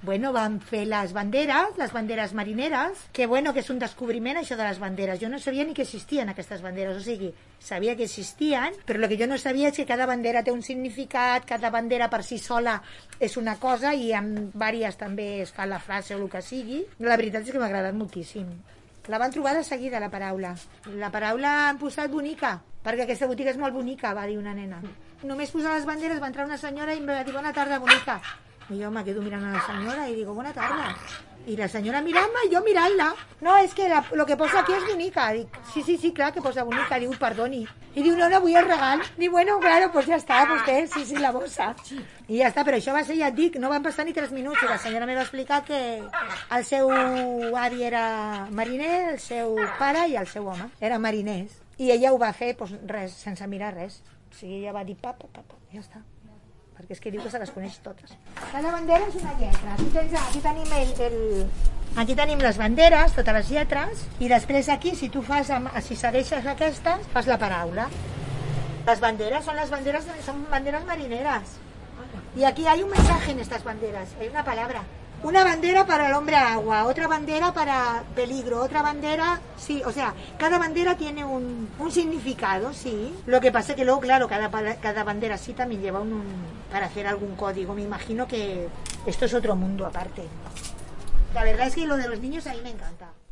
Bueno, van fer les banderes marineres, que bueno, que és un descobriment això de les banderes. Jo no sabia ni que existien aquestes banderes, o sigui, sabia que existien, però el que jo no sabia és que cada bandera té un significat, cada bandera per si sola és una cosa i amb vàries també es fa la frase o el que sigui. La veritat és que m'ha agradat moltíssim. La van trobar de seguida, la paraula. La paraula han posat bonica, perquè aquesta botiga és molt bonica, va dir una nena. Només posar les banderes va entrar una senyora i em va dir bona tarda, bonica. I jo me quedo mirant a la senyora i digo bona tarda. I la senyora mirant-me i jo mirant-la. No, és que lo que posa aquí és bonica. Dic, sí, clar que posa bonica. Diu, perdoni. I diu, no, vull el regal. Diu, bueno, claro, pues ja està, vostè, sí, la bossa. I ja està, però això va ser, ja et dic, no van passar ni 3 minuts. I la senyora me va explicar que el seu avi era mariner, el seu pare i el seu home eren mariners. I ella ho va fer, pues, res, sense mirar res. O sigui, ella va dir, pa, ja està. Perquè és que diu que se les coneix totes. Cada bandera és una lletra. Aquí tenim les banderes, totes les lletres, i després aquí, si segueixes aquestes, fas la paraula. Les banderes son banderas marineras. Y aquí hay un mensaje en estas banderas, hay una palabra. Una bandera para el hombre agua, otra bandera para peligro, otra bandera, sí, o sea, cada bandera tiene un significado, sí. Lo que pasa es que luego, claro, cada bandera sí también lleva para hacer algún código. Me imagino que esto es otro mundo aparte. La verdad es que lo de los niños a mí me encanta.